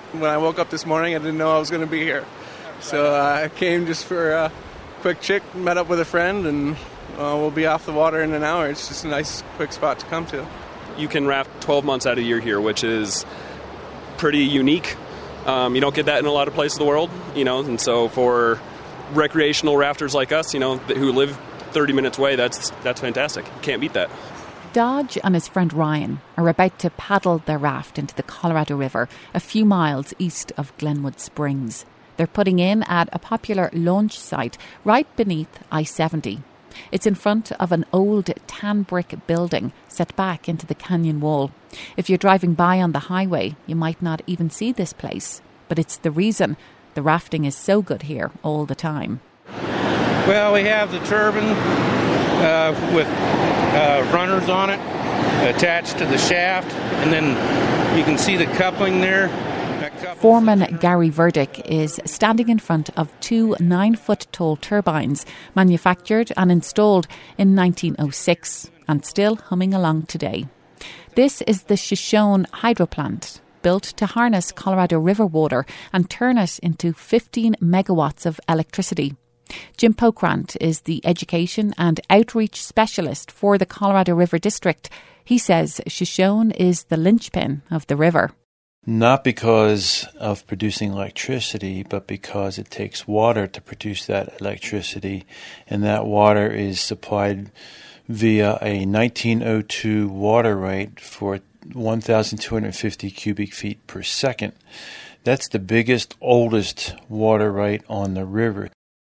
When I woke up this morning, I didn't know I was going to be here. So I came just for a quick chick, met up with a friend, and we'll be off the water in an hour. It's just a nice, quick spot to come to. You can raft 12 months out of the year here, which is pretty unique. You don't get that in a lot of places of the world, and so for recreational rafters like us, who live 30 minutes away, that's fantastic. You can't beat that. Dodge and his friend Ryan are about to paddle their raft into the Colorado River a few miles east of Glenwood Springs. They're putting in at a popular launch site right beneath I-70. It's in front of an old tan brick building set back into the canyon wall. If you're driving by on the highway, you might not even see this place. But it's the reason the rafting is so good here all the time. Well, we have the turbine with runners on it attached to the shaft, and then you can see the coupling there. Foreman Gary Verdick is standing in front of two 9-foot-tall turbines manufactured and installed in 1906 and still humming along today. This is the Shoshone Hydro Plant, built to harness Colorado River water and turn it into 15 megawatts of electricity. Jim Pokrant is the education and outreach specialist for the Colorado River District. He says Shoshone is the linchpin of the river. Not because of producing electricity, but because it takes water to produce that electricity, and that water is supplied via a 1902 water rate for 1,250 cubic feet per second. That's the biggest, oldest water rate on the river.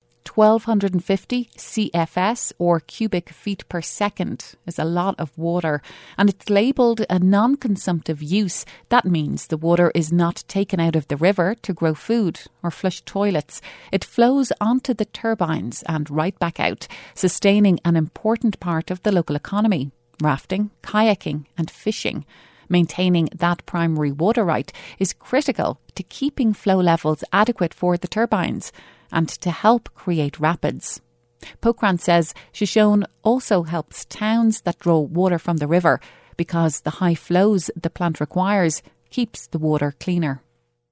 1,250 CFS, or cubic feet per second, is a lot of water, and it's labelled a non-consumptive use. That means the water is not taken out of the river to grow food or flush toilets. It flows onto the turbines and right back out, sustaining an important part of the local economy: rafting, kayaking and fishing. Maintaining that primary water right is critical to keeping flow levels adequate for the turbines and to help create rapids. Pokrant says Shoshone also helps towns that draw water from the river because the high flows the plant requires keeps the water cleaner.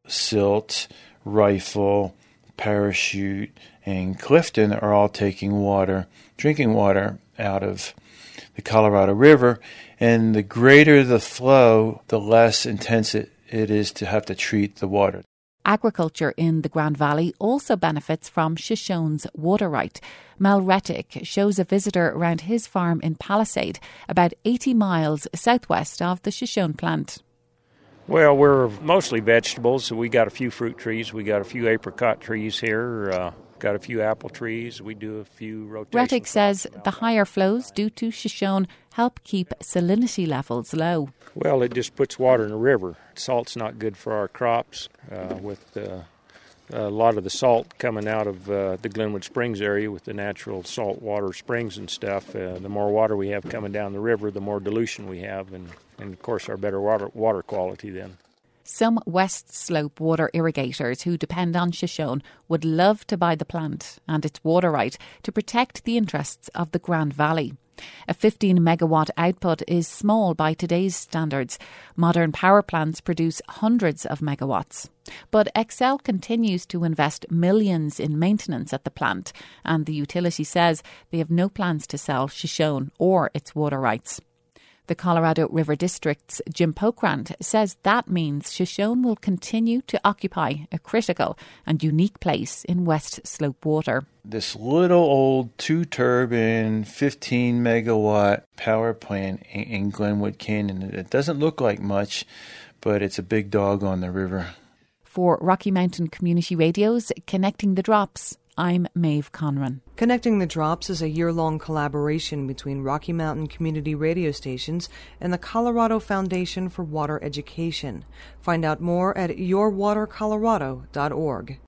Silt, Rifle, Parachute, and Clifton are all taking water, drinking water out of the Colorado River, and the greater the flow, the less intense it is to have to treat the water. Agriculture in the Grand Valley also benefits from Shoshone's water right. Mel Rettick shows a visitor around his farm in Palisade, about 80 miles southwest of the Shoshone plant. Well, we're mostly vegetables, so we got a few fruit trees. We got a few apricot trees here, got a few apple trees. We do a few rotations. Rettick says the higher flows due to Shoshone help keep salinity levels low. Well, it just puts water in the river. Salt's not good for our crops. With a lot of the salt coming out of the Glenwood Springs area with the natural salt water springs and stuff, the more water we have coming down the river, the more dilution we have, and of course our better water quality then. Some West Slope water irrigators who depend on Shoshone would love to buy the plant and its water right to protect the interests of the Grand Valley. A 15 megawatt output is small by today's standards. Modern power plants produce hundreds of megawatts. But Xcel continues to invest millions in maintenance at the plant, and the utility says they have no plans to sell Shoshone or its water rights. The Colorado River District's Jim Pokrant says that means Shoshone will continue to occupy a critical and unique place in West Slope water. This little old 2-turbine, 15 megawatt power plant in Glenwood Canyon, it doesn't look like much, but it's a big dog on the river. For Rocky Mountain Community Radio's Connecting the Drops, I'm Maeve Conran. Connecting the Drops is a year-long collaboration between Rocky Mountain Community Radio Stations and the Colorado Foundation for Water Education. Find out more at yourwatercolorado.org.